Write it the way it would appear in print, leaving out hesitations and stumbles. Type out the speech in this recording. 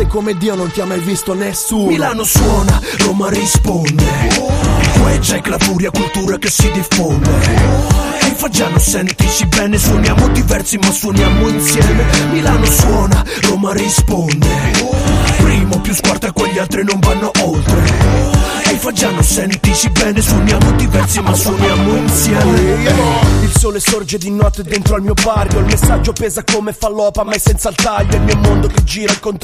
che come Dio non ti ha mai visto nessuno. Milano suona, Roma risponde. Qua c'è la furia, cultura che si diffonde. Ehi Faggiano, sentisi bene, suoniamo diversi ma suoniamo insieme. Milano suona, Roma risponde. Primo più squarta, quegli altri non vanno oltre. Ehi Faggiano, sentisi bene, suoniamo diversi ma suoniamo insieme. Il sole sorge di notte dentro al mio barrio, il messaggio pesa come fallopa mai senza il taglio. Il mio mondo che gira al contrario,